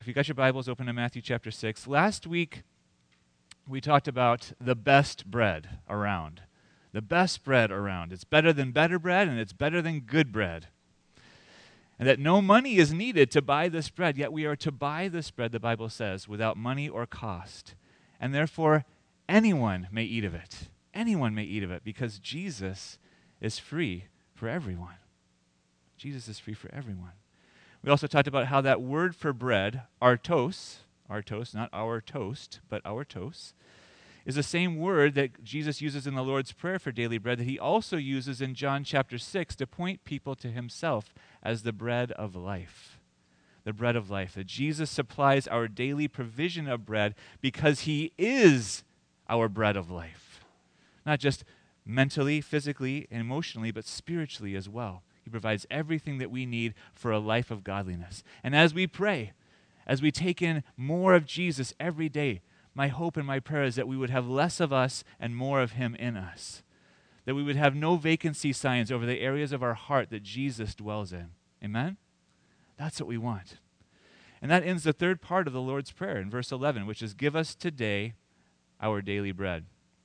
If you got your Bibles, open to Matthew chapter 6. Last week, we talked about the best bread around. The best bread around. It's better than better bread, and it's better than good bread. And that no money is needed to buy this bread, yet we are to buy this bread, the Bible says, without money or cost. And therefore, anyone may eat of it. Anyone may eat of it because Jesus is free for everyone. Jesus is free for everyone. We also talked about how that word for bread, artos, not our toast, but artos, is the same word that Jesus uses in the Lord's Prayer for daily bread that he also uses in John chapter 6 to point people to himself as the bread of life. The bread of life. That Jesus supplies our daily provision of bread because he is our bread of life. Not just mentally, physically, and emotionally, but spiritually as well. He provides everything that we need for a life of godliness. And as we pray, as we take in more of Jesus every day, my hope and my prayer is that we would have less of us and more of him in us. That we would have no vacancy signs over the areas of our heart that Jesus dwells in. Amen? That's what we want. And that ends the third part of the Lord's Prayer in verse 11, which is, give us today our daily bread.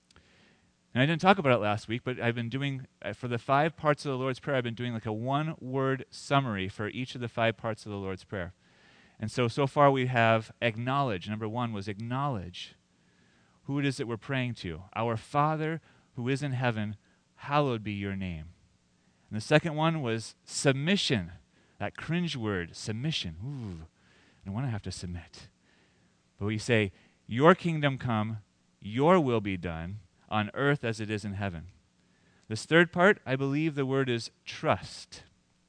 And I didn't talk about it last week, but I've been doing, for the 5 parts of the Lord's Prayer, I've been doing like a one-word summary for each of the 5 parts of the Lord's Prayer. And so far we have acknowledge. Number 1 was acknowledge who it is that we're praying to. Our Father who is in heaven, hallowed be your name. And the second one was submission. That cringe word, submission. Ooh, I don't want to have to submit. But we say, your kingdom come, your will be done, on earth as it is in heaven. This third part, I believe the word is trust.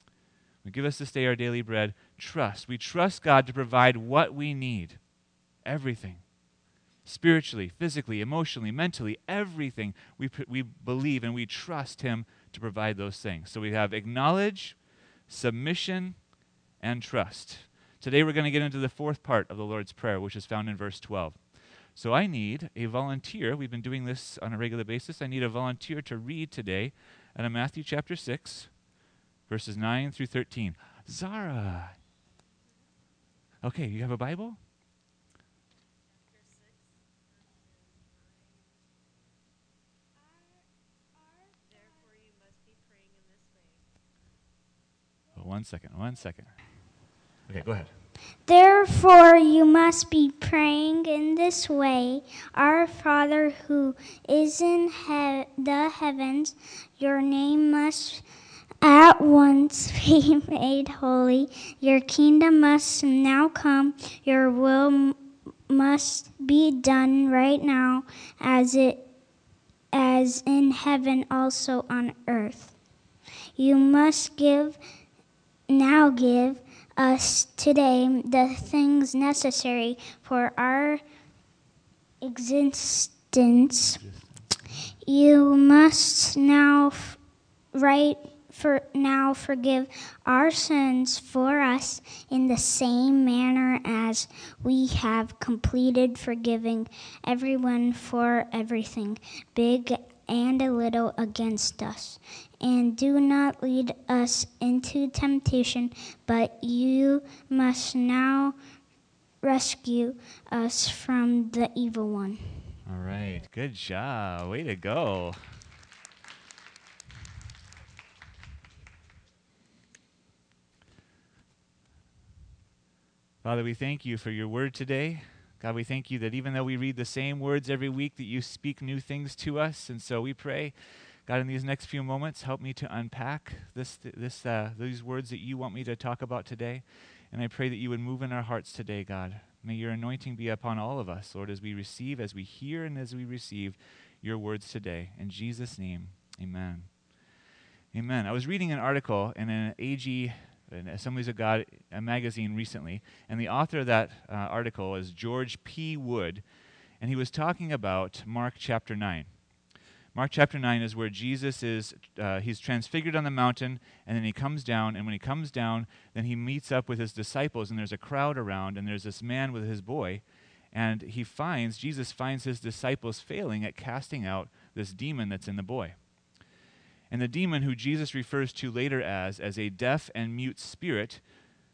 We give us this day our daily bread, trust. We trust God to provide what we need, everything. Spiritually, physically, emotionally, mentally, everything we believe and we trust him to provide those things. So we have acknowledge, submission, and trust. Today we're going to get into the 4th part of the Lord's Prayer, which is found in verse 12. So I need a volunteer. We've been doing this on a regular basis. I need a volunteer to read today out of Matthew chapter 6, verses 9 through 13. Zara. Okay, you have a Bible? Therefore you must be praying in this way. Oh, one second. Okay, go ahead. Therefore, you must be praying in this way. Our Father who is in the heavens, your name must at once be made holy. Your kingdom must now come. Your will must be done right now as in heaven, also on earth. You must give us today the things necessary for our existence. You must now forgive our sins for us in the same manner as we have completed forgiving everyone for everything, big and a little, against us. And do not lead us into temptation, but you must now rescue us from the evil one. All right, good job. Way to go. Father, we thank you for your word today. God, we thank you that even though we read the same words every week, that you speak new things to us. And so we pray, God, in these next few moments, help me to unpack these words that you want me to talk about today. And I pray that you would move in our hearts today, God. May your anointing be upon all of us, Lord, as we receive, as we hear, and as we receive your words today. In Jesus' name, amen. Amen. I was reading an article in an AG, an Assemblies of God, a magazine recently, and the author of that article is George P. Wood, and he was talking about Mark chapter 9. Mark chapter 9 is where Jesus is, he's transfigured on the mountain, and then he comes down, and when he comes down, then he meets up with his disciples, and there's a crowd around, and there's this man with his boy, and Jesus finds his disciples failing at casting out this demon that's in the boy. And the demon, who Jesus refers to later as a deaf and mute spirit,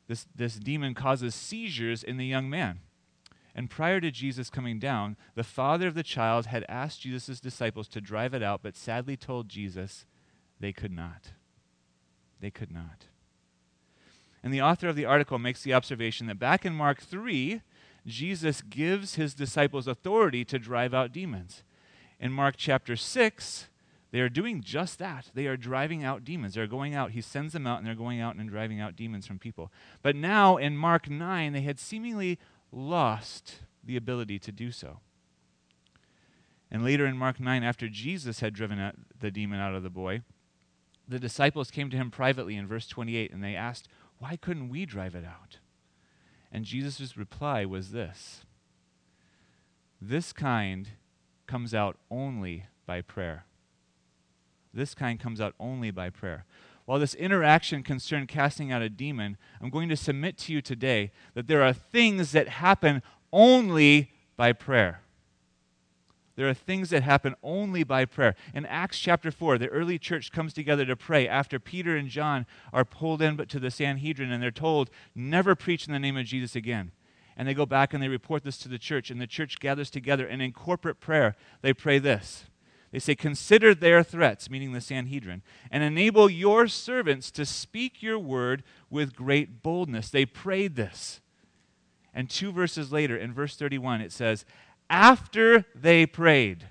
this demon causes seizures in the young man. And prior to Jesus coming down, the father of the child had asked Jesus' disciples to drive it out, but sadly told Jesus they could not. They could not. And the author of the article makes the observation that back in Mark 3, Jesus gives his disciples authority to drive out demons. In Mark chapter 6, they are doing just that. They are driving out demons. They're going out. He sends them out, and they're going out and driving out demons from people. But now in Mark 9, they had seemingly lost the ability to do so. And later in Mark 9, after Jesus had driven the demon out of the boy, the disciples came to him privately in verse 28, and they asked, "Why couldn't we drive it out?" And Jesus' reply was this: "This kind comes out only by prayer." This kind comes out only by prayer. While this interaction concerned casting out a demon, I'm going to submit to you today that there are things that happen only by prayer. There are things that happen only by prayer. In Acts chapter 4, the early church comes together to pray after Peter and John are pulled in to the Sanhedrin, and they're told, never preach in the name of Jesus again. And they go back and they report this to the church, and the church gathers together, and in corporate prayer, they pray this. They say, "Consider their threats," meaning the Sanhedrin, "and enable your servants to speak your word with great boldness." They prayed this. And 2 verses later, in verse 31, it says, after they prayed.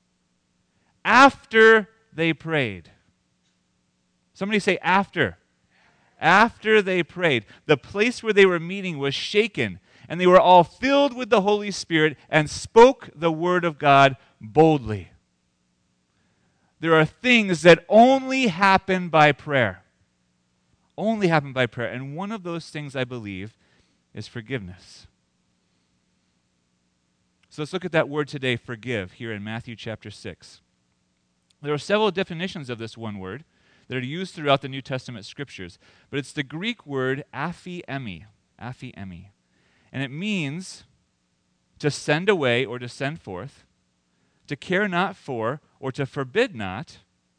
After they prayed. Somebody say after. After they prayed. The place where they were meeting was shaken, and they were all filled with the Holy Spirit and spoke the word of God boldly. There are things that only happen by prayer. Only happen by prayer. And one of those things, I believe, is forgiveness. So let's look at that word today, forgive, here in Matthew chapter 6. There are several definitions of this one word that are used throughout the New Testament scriptures, but it's the Greek word aphiemi, aphiemi. And it means to send away or to send forth, to care not for or to forbid not,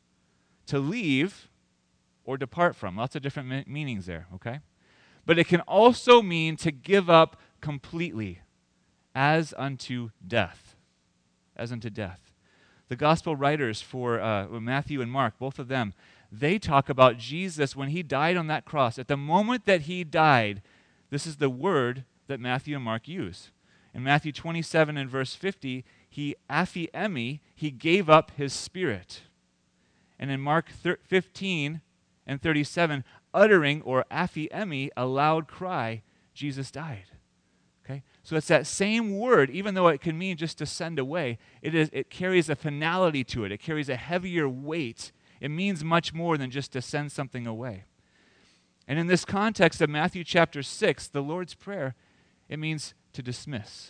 to leave or depart from. Lots of different meanings there, okay? But it can also mean to give up completely, as unto death. As unto death. The gospel writers for Matthew and Mark, both of them, they talk about Jesus when he died on that cross. At the moment that he died, this is the word that Matthew and Mark use. In Matthew 27 and verse 50, he aphiemi, he gave up his spirit. And in Mark 15 and 37, uttering, or aphiemi, a loud cry, Jesus died. Okay? So it's that same word, even though it can mean just to send away, it carries a finality to it. It carries a heavier weight. It means much more than just to send something away. And in this context of Matthew chapter 6, the Lord's Prayer, it means to dismiss.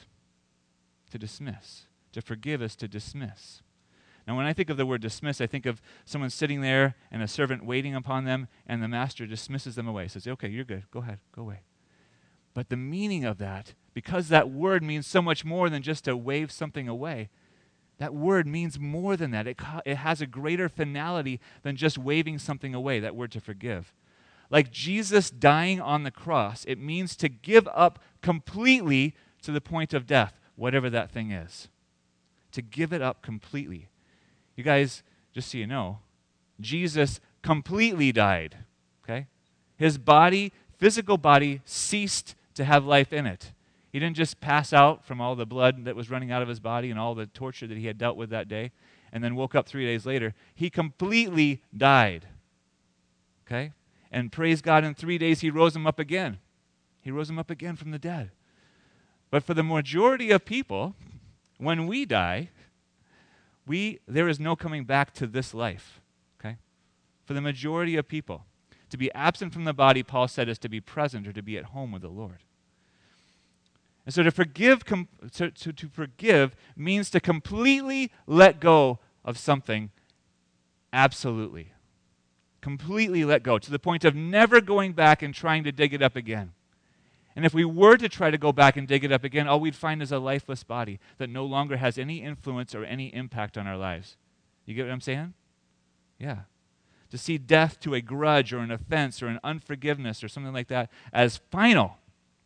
To dismiss. To forgive is to dismiss. Now, when I think of the word dismiss, I think of someone sitting there and a servant waiting upon them, and the master dismisses them away. Says, okay, you're good. Go ahead. Go away. But the meaning of that, because that word means so much more than just to wave something away, that word means more than that. It has a greater finality than just waving something away, that word to forgive. Like Jesus dying on the cross, it means to give up completely to the point of death, whatever that thing is. To give it up completely. You guys, just so you know, Jesus completely died, okay? His body, physical body, ceased to have life in it. He didn't just pass out from all the blood that was running out of his body and all the torture that he had dealt with that day and then woke up 3 days later. He completely died, okay? And praise God, in 3 days he rose him up again. He rose him up again from the dead. But for the majority of people, when we die, there is no coming back to this life, okay? For the majority of people, to be absent from the body, Paul said, is to be present or to be at home with the Lord. And so to forgive means to completely let go of something absolutely. Completely let go, to the point of never going back and trying to dig it up again. And if we were to try to go back and dig it up again, all we'd find is a lifeless body that no longer has any influence or any impact on our lives. You get what I'm saying? Yeah. to see death to a grudge or an offense or an unforgiveness or something like that as final.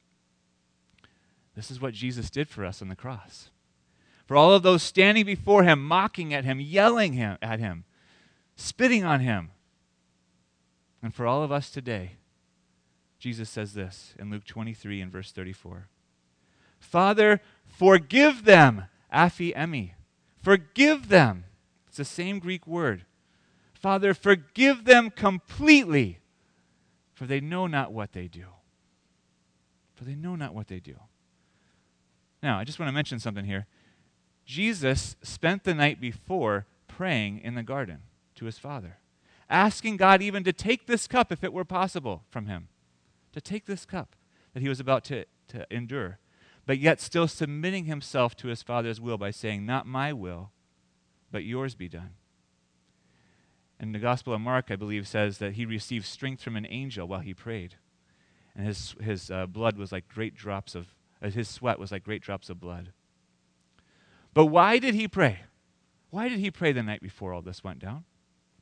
This is what Jesus did for us on the cross. For all of those standing before him, mocking at him, yelling at him, spitting on him. And for all of us today, Jesus says this in Luke 23 and verse 34. Father, forgive them, aphi emi. Forgive them. It's the same Greek word. Father, forgive them completely, for they know not what they do. For they know not what they do. Now, I just want to mention something here. Jesus spent the night before praying in the garden to his Father, asking God even to take this cup, if it were possible, from him, to take this cup that he was about to endure, but yet still submitting himself to his Father's will by saying, not my will, but yours be done. And the Gospel of Mark, I believe, says that he received strength from an angel while he prayed, and his blood was like great drops of, his sweat was like great drops of blood. But why did he pray? Why did he pray the night before all this went down?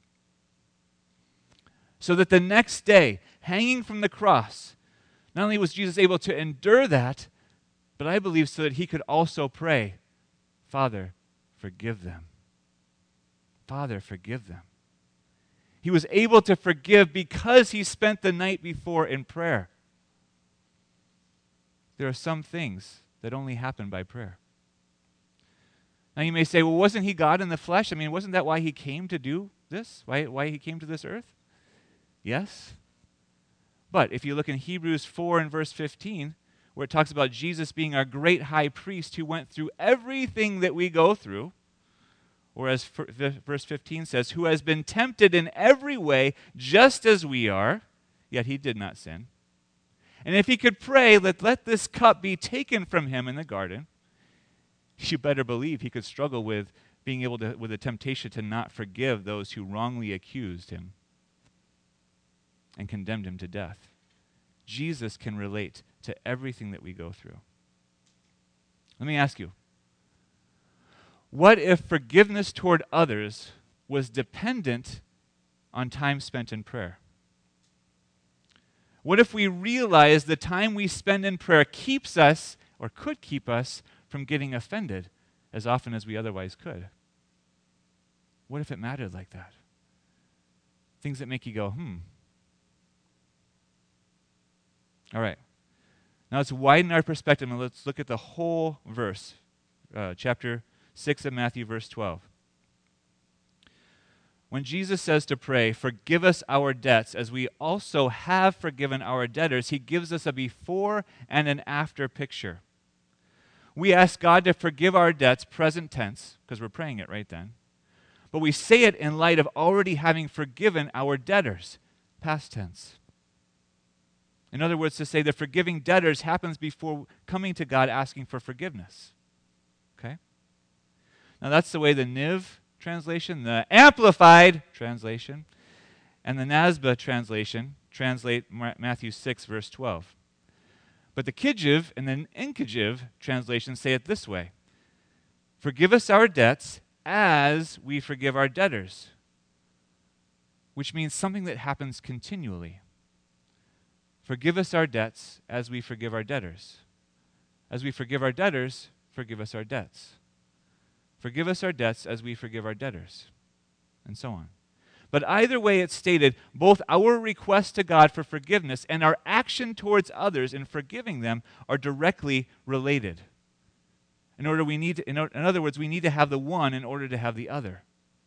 So that the next day, hanging from the cross, not only was Jesus able to endure that, but I believe so that he could also pray, Father, forgive them. Father, forgive them. He was able to forgive because he spent the night before in prayer. There are some things that only happen by prayer. Now you may say, well, wasn't he God in the flesh? I mean, wasn't that why he came to do this? Why he came to this earth? Yes. But if you look in Hebrews 4 and verse 15, where it talks about Jesus being our great high priest who went through everything that we go through, or as verse 15 says, who has been tempted in every way just as we are, yet he did not sin. And if he could pray, let this cup be taken from him in the garden, you better believe he could struggle with being able to, with the temptation to not forgive those who wrongly accused him and condemned him to death. Jesus can relate to everything that we go through. Let me ask you, what if forgiveness toward others was dependent on time spent in prayer? What if we realize the time we spend in prayer keeps us, or could keep us, from getting offended as often as we otherwise could? What if it mattered like that? Things that make you go, All right. Now let's widen our perspective and let's look at the whole verse, chapter 6 of Matthew, verse 12. When Jesus says to pray, forgive us our debts as we also have forgiven our debtors, he gives us a before and an after picture. We ask God to forgive our debts, present tense, because we're praying it right then. But we say it in light of already having forgiven our debtors, past tense. In other words, to say the forgiving debtors happens before coming to God asking for forgiveness. Okay? Now that's the way the Niv translation, the Amplified translation, and the NASBA translation translate Matthew 6, verse 12. But the Kijiv and the Nkijiv translations say it this way: forgive us our debts as we forgive our debtors, which means something that happens continually. Forgive us our debts as we forgive our debtors. As we forgive our debtors, forgive us our debts. Forgive us our debts as we forgive our debtors, and so on. But either way it's stated, both our request to God for forgiveness and our action towards others in forgiving them are directly related. In other words, we need to have the one in order to have the other.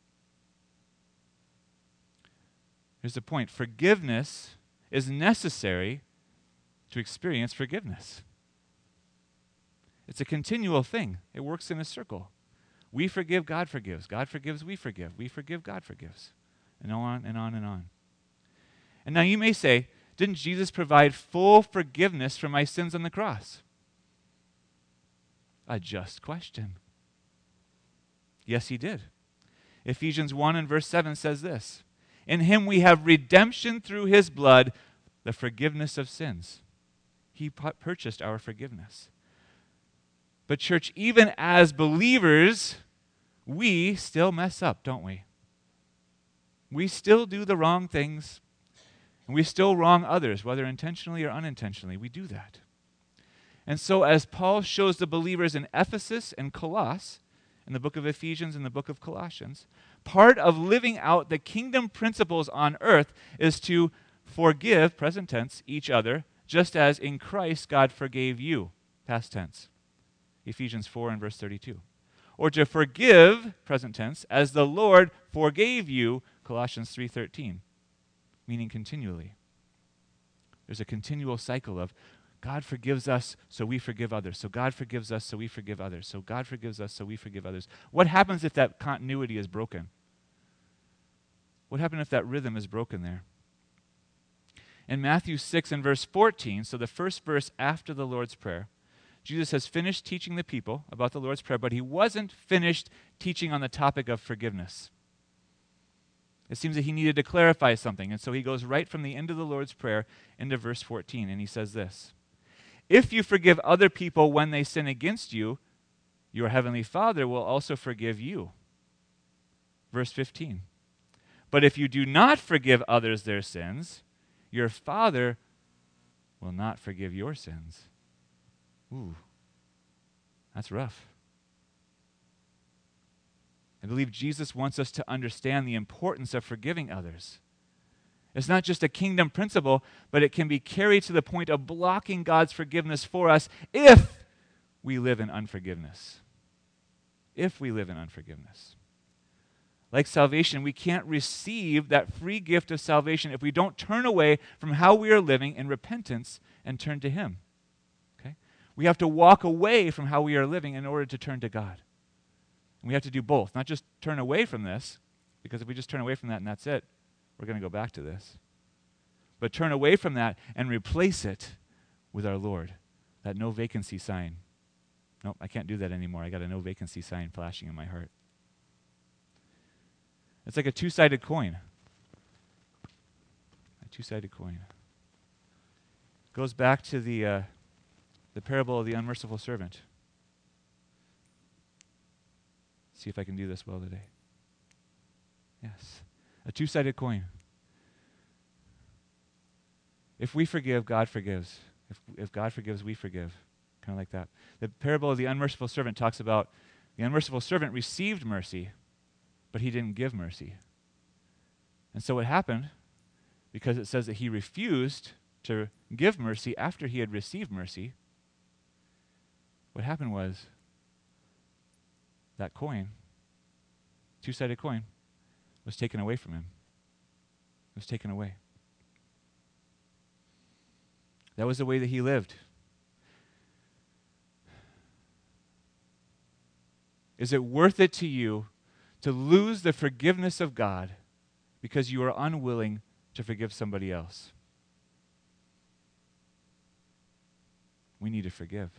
Here's the point. Forgiveness is necessary to experience forgiveness. It's a continual thing. It works in a circle. We forgive, God forgives. God forgives, we forgive. We forgive, God forgives. And on and on and on. And now you may say, didn't Jesus provide full forgiveness for my sins on the cross? A just question. Yes, he did. Ephesians 1 and verse 7 says this: in him we have redemption through his blood, the forgiveness of sins. He purchased our forgiveness. But church, even as believers, we still mess up, don't we? We still do the wrong things, and we still wrong others, whether intentionally or unintentionally. We do that. And so as Paul shows the believers in Ephesus and Colossus, in the book of Ephesians and the book of Colossians, part of living out the kingdom principles on earth is to forgive, present tense, each other, just as in Christ God forgave you, past tense. Ephesians 4 and verse 32. Or to forgive, present tense, as the Lord forgave you, Colossians 3:13, meaning continually. There's a continual cycle of God forgives us, so we forgive others. So God forgives us, so we forgive others. So God forgives us, so we forgive others. What happens if that continuity is broken? What happens if that rhythm is broken there? In Matthew 6 and verse 14, so the first verse after the Lord's Prayer, Jesus has finished teaching the people about the Lord's Prayer, but he wasn't finished teaching on the topic of forgiveness. It seems that he needed to clarify something, and so he goes right from the end of the Lord's Prayer into verse 14, and he says this: if you forgive other people when they sin against you, your heavenly Father will also forgive you. Verse 15. But if you do not forgive others their sins, your Father will not forgive your sins. Ooh, that's rough. I believe Jesus wants us to understand the importance of forgiving others. It's not just a kingdom principle, but it can be carried to the point of blocking God's forgiveness for us if we live in unforgiveness. If we live in unforgiveness. Like salvation, we can't receive that free gift of salvation if we don't turn away from how we are living in repentance and turn to Him. Okay? We have to walk away from how we are living in order to turn to God. And we have to do both, not just turn away from this, because if we just turn away from that and that's it, we're going to go back to this. But turn away from that and replace it with our Lord. That no vacancy sign. Nope, I can't do that anymore. I got a no vacancy sign flashing in my heart. It's like a two-sided coin. A two-sided coin. Goes back to the parable of the unmerciful servant. See if I can do this well today. Yes. A two-sided coin. If we forgive, God forgives. If God forgives, we forgive. Kind of like that. The parable of the unmerciful servant talks about the unmerciful servant received mercy, but he didn't give mercy. And so what happened, because it says that he refused to give mercy after he had received mercy, what happened was that coin, two-sided coin, was taken away from him. It was taken away. That was the way that he lived. Is it worth it to you to lose the forgiveness of God because you are unwilling to forgive somebody else? We need to forgive.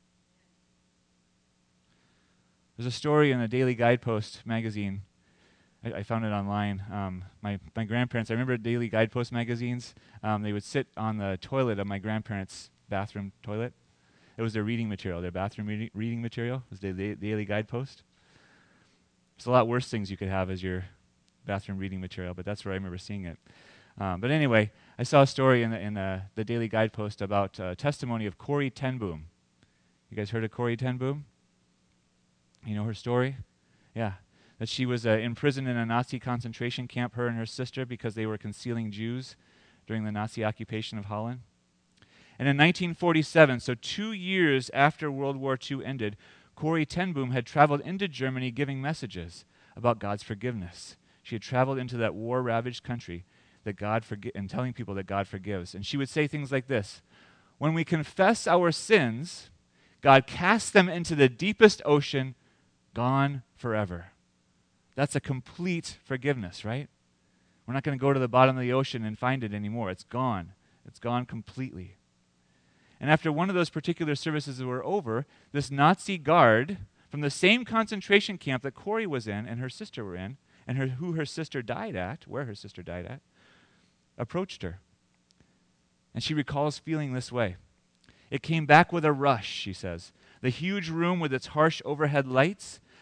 There's a story in the Daily Guidepost magazine. I found it online. My grandparents, I remember Daily Guidepost magazines. They would sit on the toilet of my grandparents' bathroom toilet. It was their reading material, their bathroom reading material. It was the Daily Guidepost. There's a lot worse things you could have as your bathroom reading material, but that's where I remember seeing it. But anyway, I saw a story in the Daily Guidepost about testimony of Corrie ten Boom. You guys heard of Corrie ten Boom? You know her story? Yeah. That she was imprisoned in a Nazi concentration camp, her and her sister, because they were concealing Jews during the Nazi occupation of Holland. And in 1947, so 2 years after World War II ended, Corrie ten Boom had traveled into Germany giving messages about God's forgiveness. She had traveled into that war-ravaged country and telling people that God forgives. And she would say things like this: when we confess our sins, God casts them into the deepest ocean, gone forever. That's a complete forgiveness, right? We're not going to go to the bottom of the ocean and find it anymore. It's gone. It's gone completely. And after one of those particular services were over, this Nazi guard from the same concentration camp that Corrie was in and her sister were in, and where her sister died at, approached her. And she recalls feeling this way. It came back with a rush, she says. The huge room with its harsh overhead lights,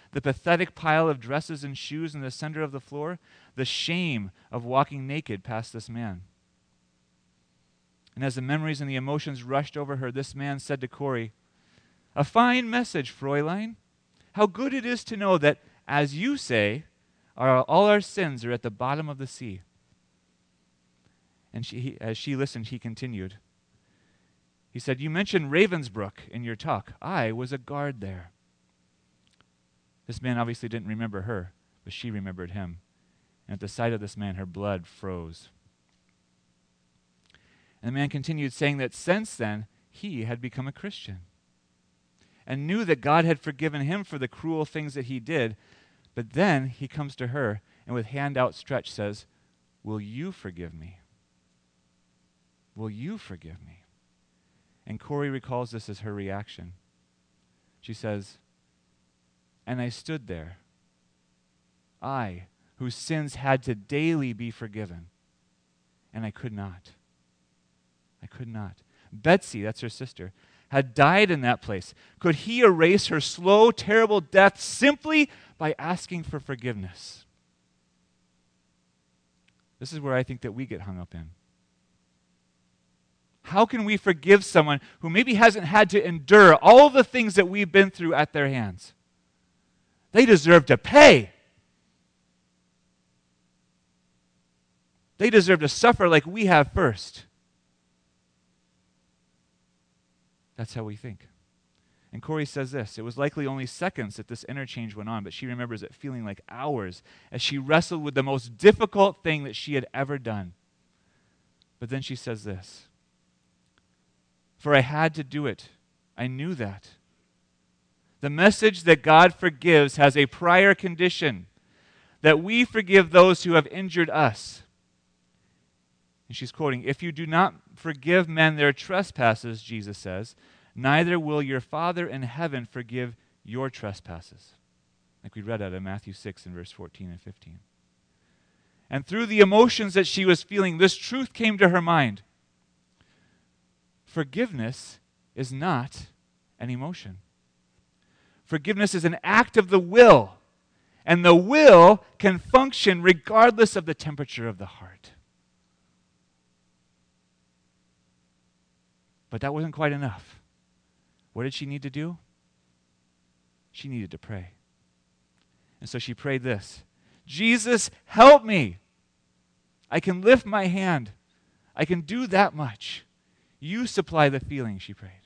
the pathetic pile of dresses and shoes in the center of the floor, the shame of walking naked past this man. And as the memories and the emotions rushed over her, this man said to Corrie, "A fine message, Fräulein. How good it is to know that, as you say, all our sins are at the bottom of the sea." And as she listened, he continued. He said, "You mentioned Ravensbrück in your talk. I was a guard there." This man obviously didn't remember her, but she remembered him. And at the sight of this man, her blood froze. And the man continued, saying that since then, he had become a Christian and knew that God had forgiven him for the cruel things that he did. But then he comes to her and with hand outstretched says, "Will you forgive me? Will you forgive me?" And Corrie recalls this as her reaction. She says, "And I stood there, I, whose sins had to daily be forgiven, and I could not. I could not." Betsy, that's her sister, had died in that place. Could he erase her slow, terrible death simply by asking for forgiveness? This is where I think that we get hung up in. How can we forgive someone who maybe hasn't had to endure all the things that we've been through at their hands? They deserve to pay. They deserve to suffer like we have first. That's how we think. And Corrie says this, "It was likely only seconds that this interchange went on, but she remembers it feeling like hours as she wrestled with the most difficult thing that she had ever done." But then she says this, "For I had to do it. I knew that. The message that God forgives has a prior condition, that we forgive those who have injured us." And she's quoting, "If you do not forgive men their trespasses," Jesus says, "neither will your Father in heaven forgive your trespasses." Like we read out of Matthew 6 in verse 14 and 15. And through the emotions that she was feeling, this truth came to her mind. Forgiveness is not an emotion. Forgiveness is an act of the will, and the will can function regardless of the temperature of the heart. But that wasn't quite enough. What did she need to do? She needed to pray. And so she prayed this, "Jesus, help me. I can lift my hand. I can do that much. You supply the feeling," she prayed.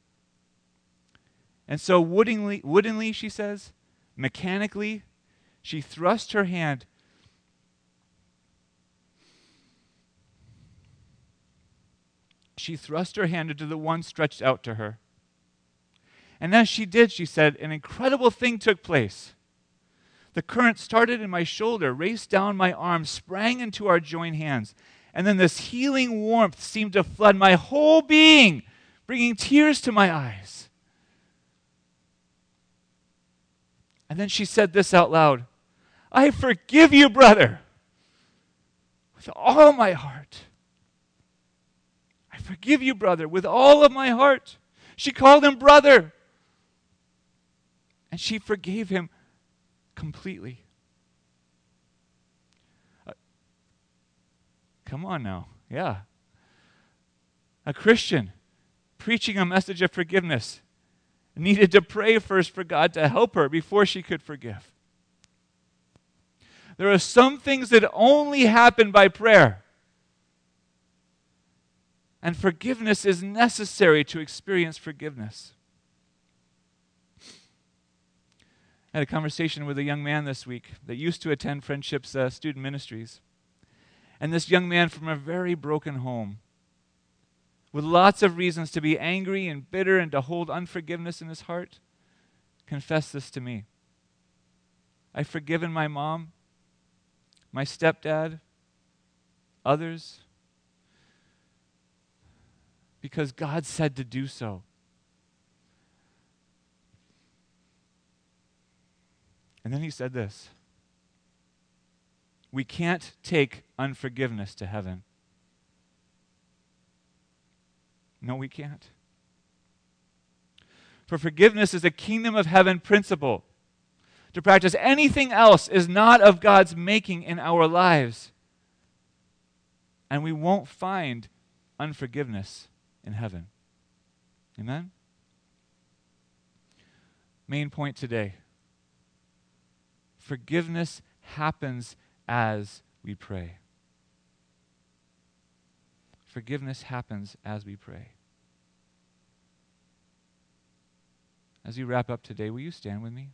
And so woodenly, she says, mechanically, she thrust her hand into the one stretched out to her. And as she did, she said, an incredible thing took place. The current started in my shoulder, raced down my arm, sprang into our joined hands. And then this healing warmth seemed to flood my whole being, bringing tears to my eyes. And then she said this out loud, "I forgive you, brother, with all my heart. I forgive you, brother, with all of my heart." She called him brother. And she forgave him completely. Come on now. Yeah. A Christian preaching a message of forgiveness needed to pray first for God to help her before she could forgive. There are some things that only happen by prayer. And forgiveness is necessary to experience forgiveness. I had a conversation with a young man this week that used to attend Friendship's student ministries. And this young man from a very broken home, with lots of reasons to be angry and bitter and to hold unforgiveness in his heart, confessed this to me. "I've forgiven my mom, my stepdad, others, because God said to do so." And then he said this, "We can't take unforgiveness to heaven." No, we can't. For forgiveness is a kingdom of heaven principle. to practice anything else is not of God's making in our lives. And we won't find unforgiveness in heaven. Amen? Main point today. Forgiveness happens as we pray. Forgiveness happens as we pray. As we wrap up today, will you stand with me?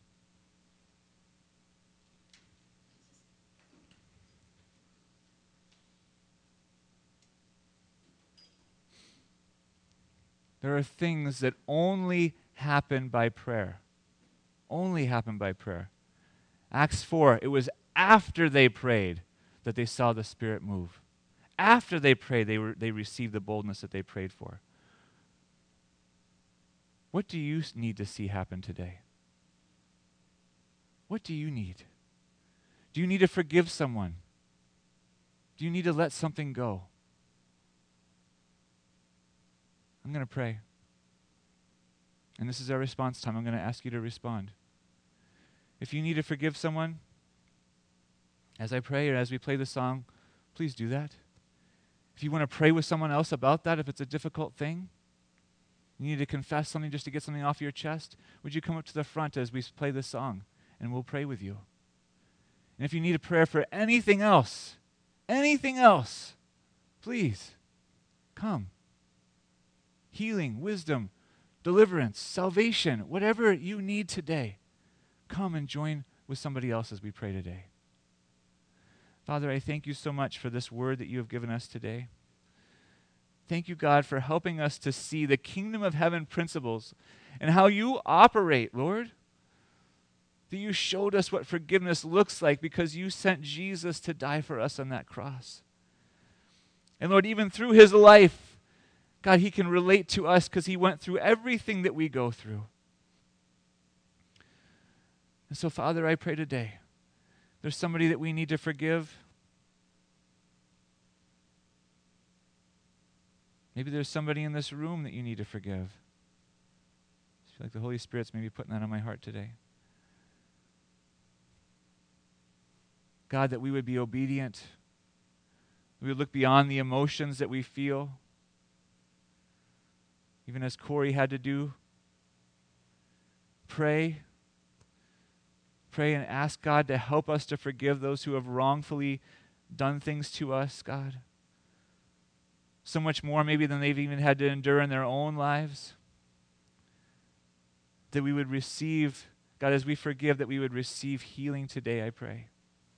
There are things that only happen by prayer. Only happen by prayer. Acts 4, it was after they prayed that they saw the Spirit move. After they prayed, they received the boldness that they prayed for. What do you need to see happen today? What do you need? Do you need to forgive someone? Do you need to let something go? I'm going to pray. And this is our response time. I'm going to ask you to respond. If you need to forgive someone, as I pray or as we play the song, please do that. If you want to pray with someone else about that, if it's a difficult thing, you need to confess something just to get something off your chest, would you come up to the front as we play this song and we'll pray with you. And if you need a prayer for anything else, please come. Healing, wisdom, deliverance, salvation, whatever you need today, come and join with somebody else as we pray today. Father, I thank you so much for this word that you have given us today. Thank you, God, for helping us to see the kingdom of heaven principles and how you operate, Lord. That you showed us what forgiveness looks like because you sent Jesus to die for us on that cross. And Lord, even through his life, God, he can relate to us because he went through everything that we go through. And so, Father, I pray today, there's somebody that we need to forgive. Maybe there's somebody in this room that you need to forgive. I feel like the Holy Spirit's maybe putting that on my heart today. God, that we would be obedient. We would look beyond the emotions that we feel. Even as Corey had to do. Pray and ask God to help us to forgive those who have wrongfully done things to us, God. So much more maybe than they've even had to endure in their own lives. That we would receive, God, as we forgive, that we would receive healing today, I pray.